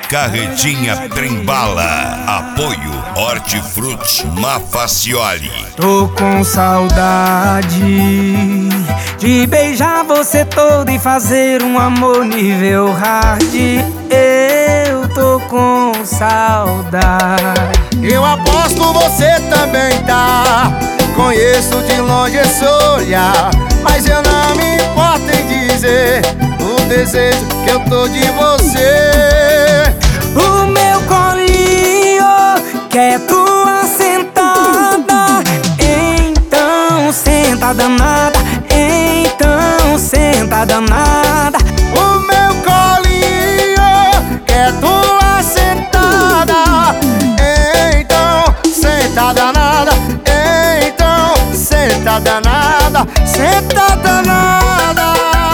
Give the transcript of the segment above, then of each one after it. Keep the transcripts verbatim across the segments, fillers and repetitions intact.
Carretinha Trembala. Apoio Hortifruti Mafacioli. Tô com saudade de beijar você todo e fazer um amor nível hard. Eu tô com saudade. Eu aposto você também tá. Conheço de longe esse olhar, mas eu não me importo em dizer o desejo que eu tô de você. O meu colinho quer tua sentada. Então senta danada, então senta danada. O meu colinho quer tua sentada. Então senta danada, então senta danada, senta danada.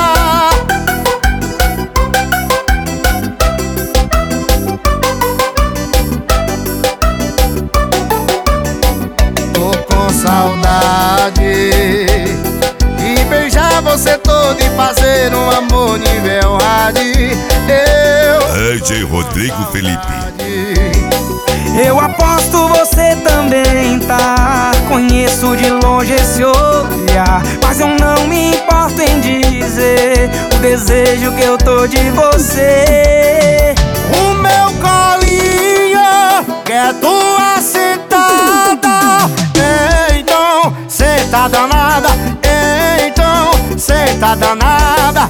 Saudade de beijar você todo e fazer um amor nível hard. Eu D J Rodrigo Felipe. Eu aposto você também tá. Conheço de longe esse olhar, mas eu não me importo em dizer o desejo que eu tô de você. O meu colinho quer tua sentada. Então senta danada, então senta danada.